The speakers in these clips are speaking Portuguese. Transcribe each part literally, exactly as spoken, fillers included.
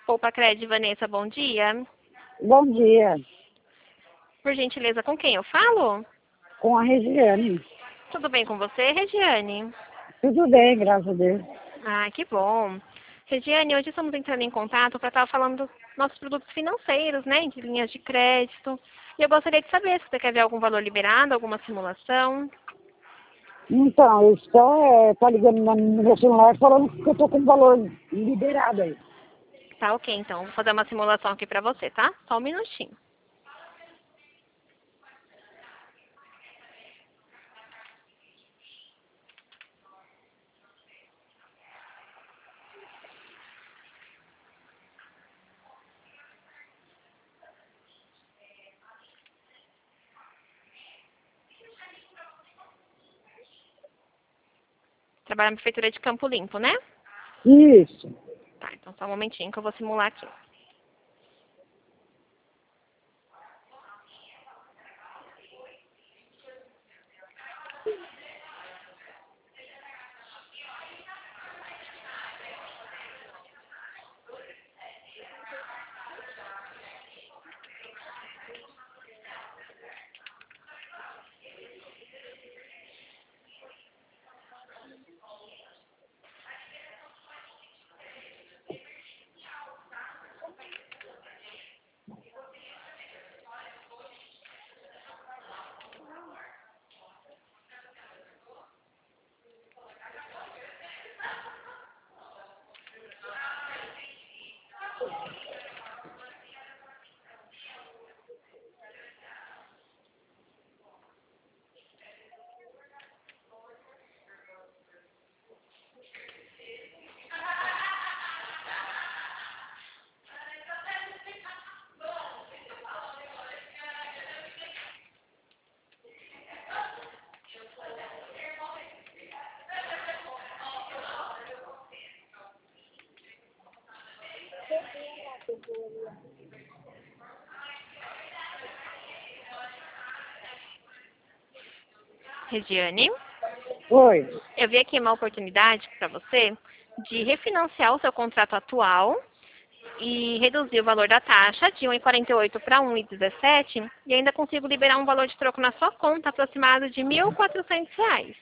Poupa Cred, Vanessa, bom dia. Bom dia, Por gentileza, com quem eu falo? com a Regiane. Tudo bem com você, Regiane? Tudo bem, graças a Deus. Ah, que bom. Regiane, hoje estamos entrando em contato para estar falando dos nossos produtos financeiros, né, de linhas de crédito. E eu gostaria de saber se você quer ver algum valor liberado, alguma simulação. Então, eu estou é, tá ligando na- no meu celular falando que eu tô com valor liberado aí. Tá ok, então. Vou fazer uma simulação aqui para você, tá? Só um minutinho. Trabalha na Prefeitura de Campo Limpo, né? Isso. Tá, então só um momentinho que eu vou simular aqui. Regiane, Oi. eu vi aqui uma oportunidade para você de refinanciar o seu contrato atual e reduzir o valor da taxa de um vírgula quarenta e oito para um vírgula dezessete e ainda consigo liberar um valor de troco na sua conta aproximado de mil e quatrocentos reais.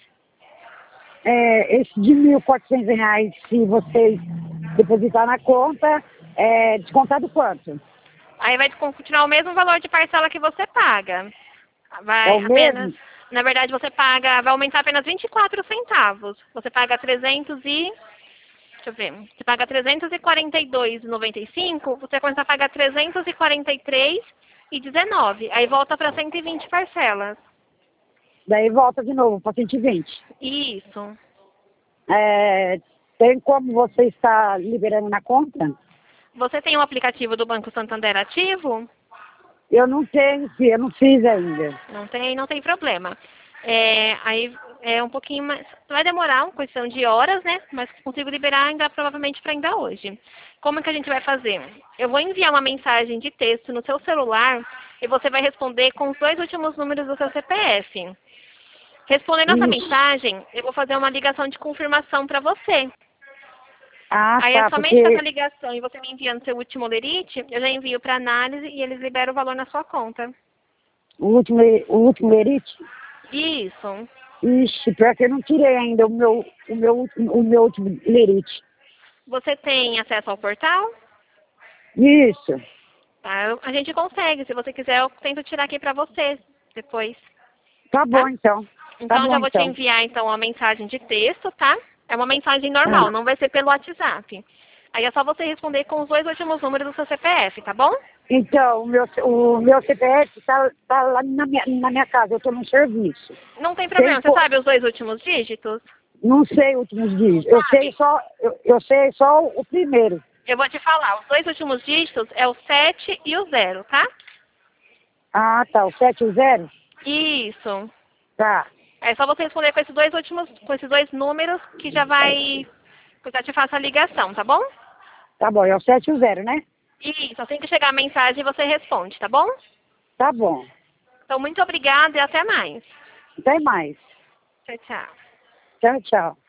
É, esse de mil e quatrocentos reais, se vocês depositar na conta, é descontado quanto? Aí vai continuar o mesmo valor de parcela que você paga. É Vai o apenas, mesmo? na verdade você paga, vai aumentar apenas vinte e quatro centavos. Você paga trezentos e, deixa eu ver, você paga trezentos e quarenta e dois reais e noventa e cinco, você vai começar a pagar trezentos e quarenta e três reais e dezenove. Aí volta para cento e vinte parcelas. Daí volta de novo para cento e vinte. Isso. É, tem como você estar liberando na conta? Você tem um aplicativo do Banco Santander ativo? Eu não tenho, filho, eu não fiz ainda. Não tem, não tem problema. É, aí é um pouquinho mais. Vai demorar uma questão de horas, né? Mas consigo liberar ainda provavelmente para ainda hoje. Como é que a gente vai fazer? Eu vou enviar uma mensagem de texto no seu celular e você vai responder com os dois últimos números do seu C P F. Respondendo essa Isso. mensagem, eu vou fazer uma ligação de confirmação para você. Ah, Aí é tá, somente com essa porque ligação e você me enviando seu último lerite, eu já envio para análise e eles liberam o valor na sua conta. o último, o último lerite, Isso. ixi, pior que eu não tirei ainda o meu, o meu, último- o meu último lerite. Você tem acesso ao portal? Isso, Tá, eu- a gente consegue. Se você quiser, eu tento tirar aqui para você depois, tá tá? bom então, tá Então, eu bom já vou te então. enviar, então, uma mensagem de texto, tá? É uma mensagem normal, Ah, não vai ser pelo WhatsApp. Aí é só você responder com os dois últimos números do seu C P F, tá bom? então, o meu, o meu C P F tá, tá lá na minha, na minha casa, eu tô no serviço. Não tem Tem, problema. Você co- sabe os dois últimos dígitos? não sei os últimos dias, eu sei Sabe. só, eu, eu sei só o primeiro. Eu vou te falar. Os dois últimos dígitos é o sete e o zero, tá? Ah, tá, o sete e o zero? Isso. Tá, É só você responder com esses dois últimos, com esses dois números que já vai, que eu já te faço a ligação, tá bom? tá bom, é o sete e o zero, né? Isso, assim que chegar a mensagem você responde, tá bom? Tá bom, Então, muito obrigada e até mais. até mais. Tchau, tchau. Tchau, tchau.